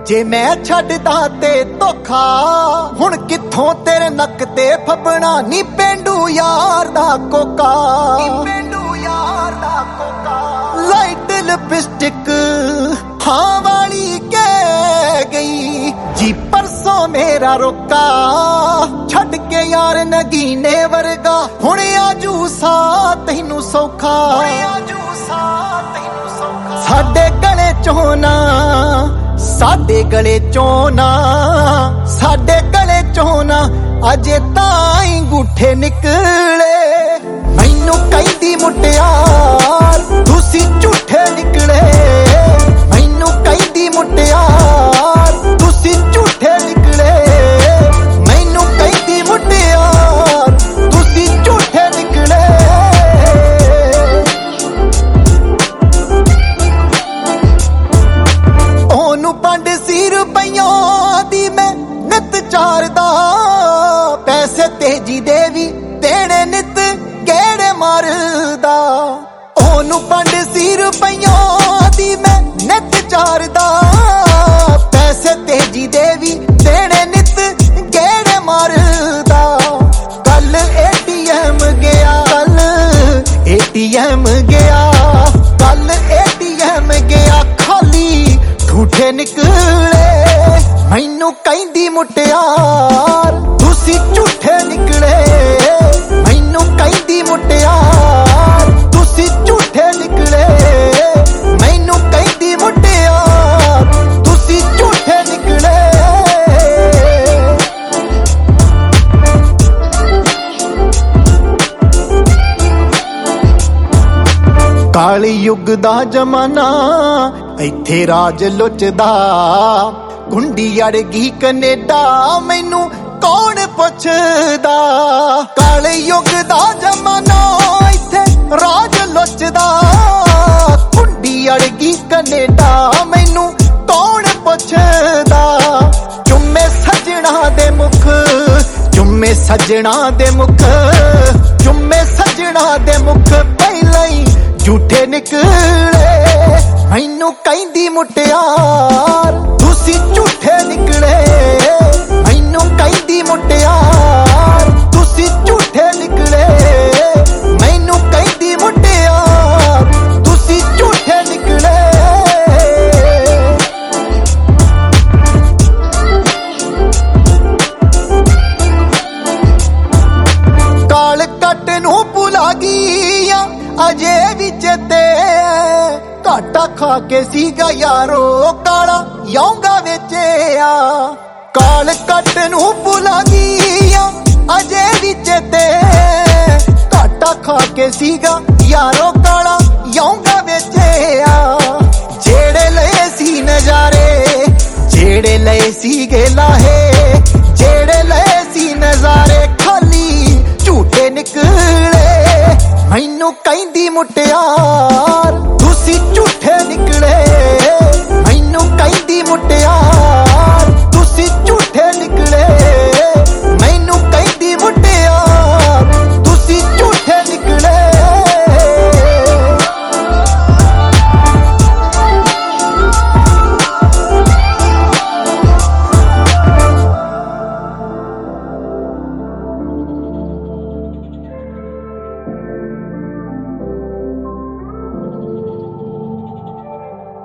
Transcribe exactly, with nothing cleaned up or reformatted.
जे मैं छड्डदा ते धोखा हुण कित्थों तेरे नक ते फबना नी पेंडू यार दा कोका पेंडू यार दा कोका लाइट लिपस्टिक हाँ वाली कह गई जी परसों मेरा रोका छड्ड के यार नगीने वर्गा हुण आजू सा तैनू सौखा साडे गले चों ना साडे गले चों ना साडे गले चों ना अजे ताई गुठे निकले मैनू कहंदी मुटियार तुसी झूठे निकले मैनू कहंदी मुटियार तुसी झूठे निकले मैनू कहंदी मुटियार तुसी झूठे निकले ओनू पंड सी रुपइयों दी मैं नित चारदा पैसे तेजी देवी देने नित गेड़े मारदा ओनू पंड सी रुपइयों दी मैं नित चारदा पैसे तेजी देवी देने नित गेड़े मारदा कल एटीएम गया कल एटीएम गया कल एटीएम गया खाली झूठे निकले मैनू कहंदी मुटियार तुसी झूठे निकले मैनू कहंदी मुटियार तुसी झूठे निकले मैनू कहंदी मुटियार तुसी झूठे निकले काली युग दा जमाना इत्थे राज लुचदा गुंडी अड़गी कनेडा मैनू कौन पुछदा काले युग दा जमाना इत्थे राज लुचदा गुंडी अड़गी कनेडा मैनू कौन पुछदा चुम्मे सजना दे मुख चुम्मे सजना दे मुख चुम्मे सजना दे मुख पहला ही झूठे निकले मैनू कहंदी मुटियार तुसी झूठे निकले मैनू कहंदी मुटियार तुसी झूठे निकले मैनू कहंदी मुटियार तुसी झूठे निकले काल कट नू भुला गईया अजे भी चेते घाटा खा के सीगा यारो काला यौंगा वेचेया काल कट नू भुला गईया अजे भी चेते घाटा खा के सीगा यारो काला यौंगा वेचेया जेड़े लए सी नजारे जेड़े लए सी गे लाहे